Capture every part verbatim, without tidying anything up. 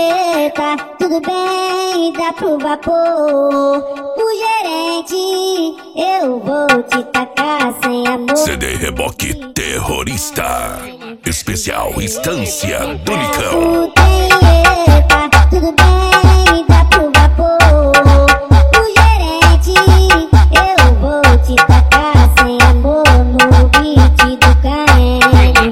Eita, tudo bem, dá pro vapor. O gerente, eu vou te tacar sem amor. C D Reboque Terrorista. Especial Estância do Nicão. Eita, tudo bem, dá pro vapor. O gerente, eu vou te tacar sem amor no beat do carente.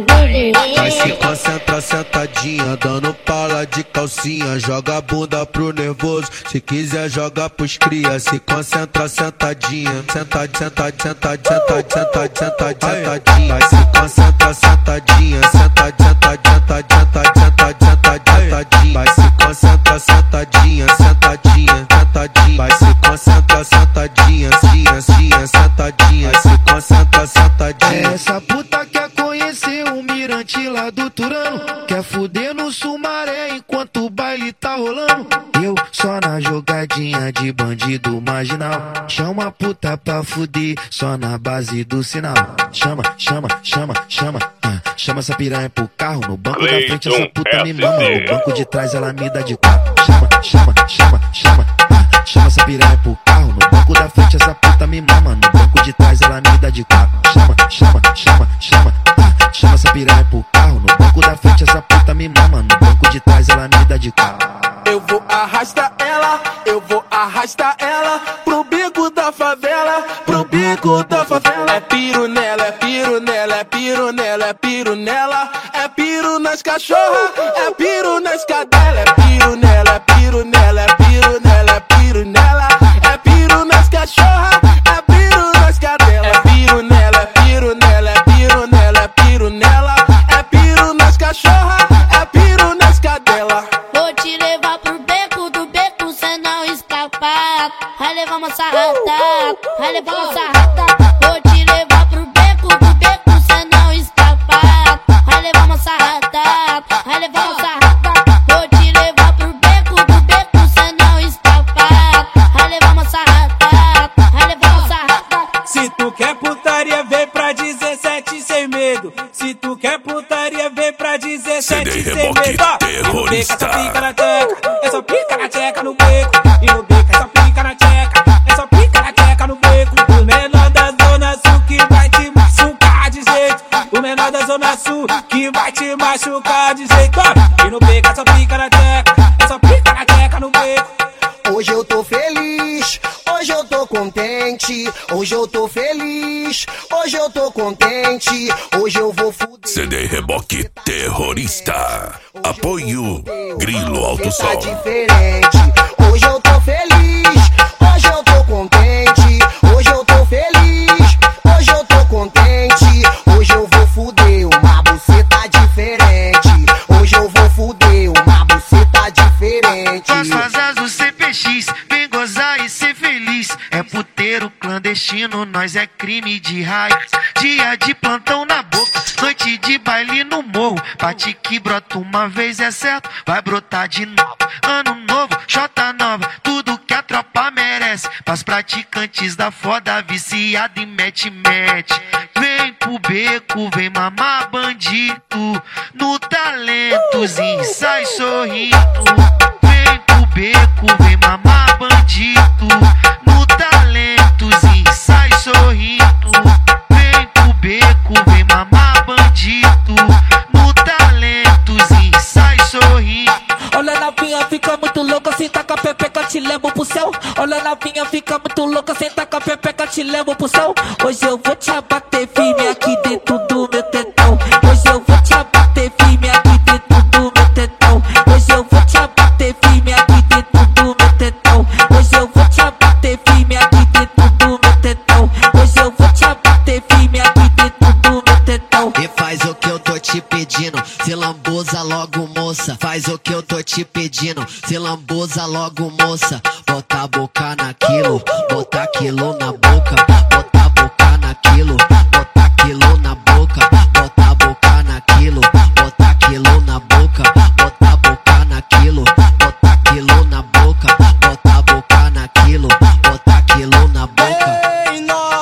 Vai se concentra sentadinha, dando pala de calcinha. Joga a bunda pro nervoso, se quiser joga pros cria. Se concentra sentadinha, senta, senta, senta, senta, senta, senta, sentadinha. Vai se concentra sentadinha, senta, senta, senta, senta, senta, senta, sentadinha. Vai se concentra sentadinha, sentadinha, sentadinha. Vai se concentra sentadinha, cia, cia, sentadinha. Vai se concentra sentadinha. Essa puta quer conhecer o mirante lá do Turano, quer fuder no Sumaré enquanto o baile tá rolando. Eu só na jogadinha de bandido marginal, chama a puta pra fuder só na base do sinal. Chama, chama, chama, chama, ah, chama essa piranha pro carro. No banco da frente essa puta me mama, no banco de trás ela me dá de quatro. Chama, chama, chama, chama, ah, chama essa piranha pro carro. No banco da frente essa puta me mama, no banco de trás ela me dá de quatro. Chama, chama, chama, chama, ah, chama essa piranha pro carro. No banco da frente essa puta me mama, no banco de trás ela me dá de quatro. Eu vou arrastar ela, eu vou arrastar ela pro bico da favela, pro bico da favela. É piro nela, é piro nela, é piro nela, é piro nela. É piro nas cachorras, é piro nas cadelas. É piro nela, é piro nela, é piro nela, é piro nela. É piro nas cachorras, é piro nas cadelas. É piro nela, é piro nela, é piro nela, é piro nela. É piro nas cachorras, é piro nas cadelas. Vou te levar pro beco, do beco cê não escapa. Vai levar uma sarrada, vai levar uma sarrada. Vou te levar pro beco, do beco cê não escapa. Vai levar uma sarrada, vai levar uma sarrada. Vou te levar pro beco, do beco cê não escapa. Vai levar uma sarrada, vai levar uma sarrada. Se tu quer putaria, vem pra dezessete sem medo. Se tu quer putaria, vem pra dezessete sem medo. E no beco essa pica na teca, essa pica na teca no beco. E no beco essa pica na teca, essa pica na teca no beco. O menor da zona sul que vai te machucar de jeito. O menor da zona sul que vai te machucar de jeito. E no beco essa pica na teca, essa pica na teca no beco. Hoje eu tô feliz, hoje eu tô contente. Hoje eu tô feliz, hoje eu tô contente. Hoje eu vou fuder. C D Reboque Terrorista. Apoio Grilo Alto Som. Tá diferente. Hoje eu tô feliz, hoje eu tô contente. Hoje eu tô feliz, hoje eu tô contente. Hoje eu vou fuder uma buceta diferente. Hoje eu vou fuder uma buceta diferente. Com as asas do C P X, vem gozar e ser feliz. É puteiro clandestino, nós é crime de raiz. Dia de plantão na boca, noite de baile no morro. Bate que brota uma vez é certo, vai brotar de novo. Ano novo, Jota nova, tudo que a tropa merece. Pras praticantes da foda, viciada e mete-mete. Vem pro beco, vem mamar bandido. No talentozinho sai sorrindo. Vem pro beco, vem mamar bandido. No talentozinho sai sorrindo. Vem pro beco, vem mamar bandido. No talentozinho sai sorrindo. Olha novinha, fica muito louca, senta com a pepeca, te levo pro céu. Olha novinha, fica muito louca, senta com a pepeca, te levo pro céu. Hoje eu vou te abater firme aqui dentro do meu tetão. Hoje eu vou te abater firme aqui dentro do meu tetão. Hoje eu vou te abater firme aqui dentro do meu tetão. Hoje eu vou te abater firme aqui dentro do meu tetão. Hoje eu vou te abater firme aqui dentro do meu tetão. E faz o que eu tô te pedindo, se lambuza logo moça. Faz o que eu tô te pedindo, se lambuza logo moça. Bota a boca naquilo, bota aquilo na boca. Bota a boca naquilo, bota aquilo na boca. Bota a boca naquilo, bota aquilo na boca. Bota a boca naquilo, bota aquilo na boca. Bota a boca naquilo, bota aquilo na boca. Ei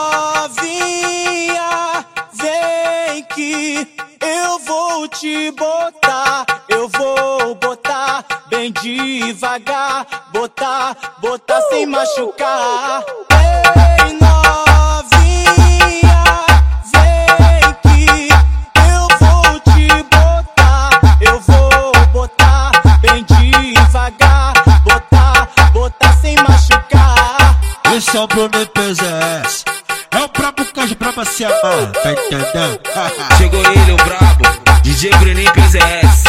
novinha, vem que eu vou te botar, eu vou botar bem devagar, botar, botar sem machucar. Ei, novinha, vem que eu vou te botar, eu vou botar bem devagar, botar, botar sem machucar. Esse é o Bruno P Z S, é o próprio Canja pra você amar, tá entendendo? Chegou ele, o brabo, D J Bruninho P Z S.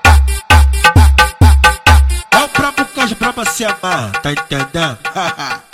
É o próprio Canja pra você amar, tá entendendo?